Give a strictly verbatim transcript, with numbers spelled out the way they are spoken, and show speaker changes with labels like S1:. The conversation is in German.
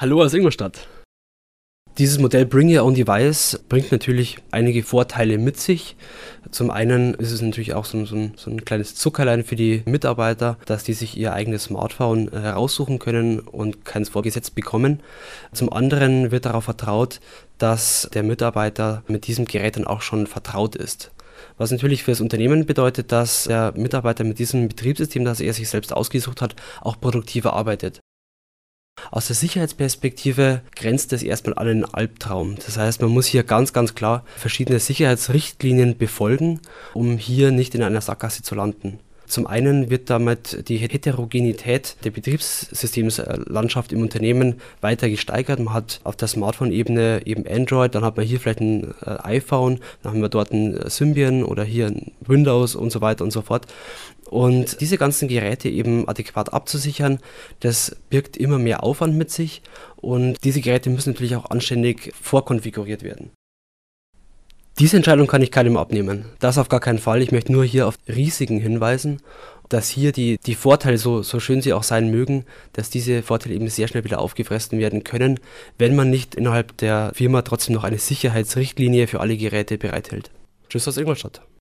S1: Hallo aus Ingolstadt. Dieses Modell Bring Your Own Device bringt natürlich einige Vorteile mit sich. Zum einen ist es natürlich auch so ein, so ein, so ein kleines Zuckerlein für die Mitarbeiter, dass die sich ihr eigenes Smartphone heraussuchen können und keins vorgesetzt bekommen. Zum anderen wird darauf vertraut, dass der Mitarbeiter mit diesem Gerät dann auch schon vertraut ist. Was natürlich für das Unternehmen bedeutet, dass der Mitarbeiter mit diesem Betriebssystem, das er sich selbst ausgesucht hat, auch produktiver arbeitet. Aus der Sicherheitsperspektive grenzt es erstmal an einen Albtraum. Das heißt, man muss hier ganz, ganz klar verschiedene Sicherheitsrichtlinien befolgen, um hier nicht in einer Sackgasse zu landen. Zum einen wird damit die Heterogenität der Betriebssystemslandschaft im Unternehmen weiter gesteigert. Man hat auf der Smartphone-Ebene eben Android, dann hat man hier vielleicht ein iPhone, dann haben wir dort ein Symbian oder hier ein Windows und so weiter und so fort. Und diese ganzen Geräte eben adäquat abzusichern, das birgt immer mehr Aufwand mit sich und diese Geräte müssen natürlich auch anständig vorkonfiguriert werden. Diese Entscheidung kann ich keinem abnehmen. Das auf gar keinen Fall. Ich möchte nur hier auf Risiken hinweisen, dass hier die, die Vorteile, so, so schön sie auch sein mögen, dass diese Vorteile eben sehr schnell wieder aufgefressen werden können, wenn man nicht innerhalb der Firma trotzdem noch eine Sicherheitsrichtlinie für alle Geräte bereithält. Tschüss aus Ingolstadt.